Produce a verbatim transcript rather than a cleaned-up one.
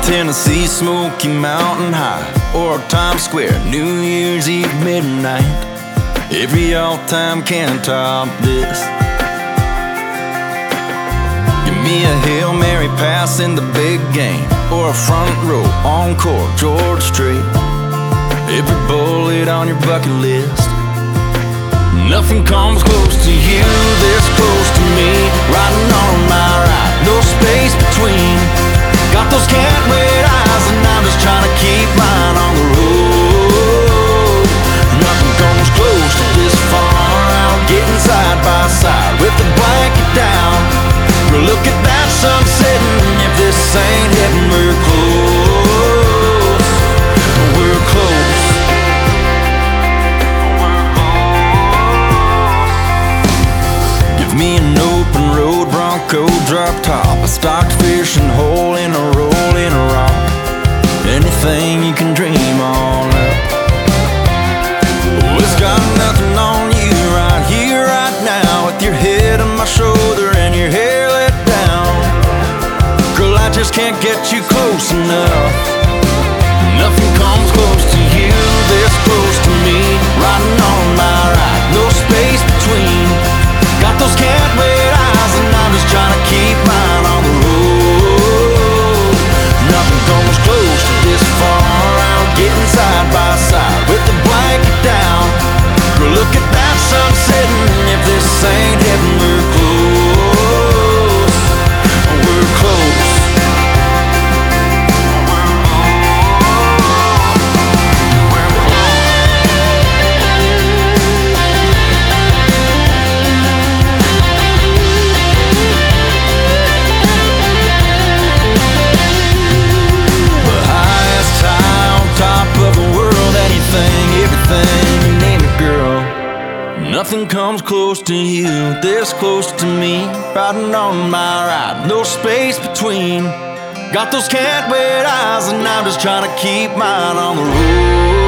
Tennessee Smoky Mountain High, or Times Square, New Year's Eve midnight. Every all-time can top this. Give me a Hail Mary pass in the big game, or a front row encore, Georgia Strait. Every bullet on your bucket list. Nothing comes close to you, this close to me. Riding on my ride, no space between. Got those can't wait eyes, and I'm just trying to keep mine on the road. Nothing comes close to this far out, getting side by side with the blanket down. Look at that sun setting. If this ain't heaven, we're close. We're close. Give me an open road Bronco drop top, a stocked fishing hole in a rolling rock. Anything you can dream on up. Oh, it's got nothing on you right here, right now, with your head on my shoulder and your hair let down. Girl, I just can't get you close enough. Nothing comes close to you, this close to me. Riding on my ride, no space between. Got those can't wait eyes, and I'm just trying to keep mine on the road. Nothing comes close to this far out, getting side by side with the blanket down. Girl, look at that sun setting. If this ain't heaven, we're close. We're close. Everything, you name it, girl. Nothing comes close to you, this close to me. Riding on my ride, no space between. Got those can't wait eyes, and I'm just trying to keep mine on the road.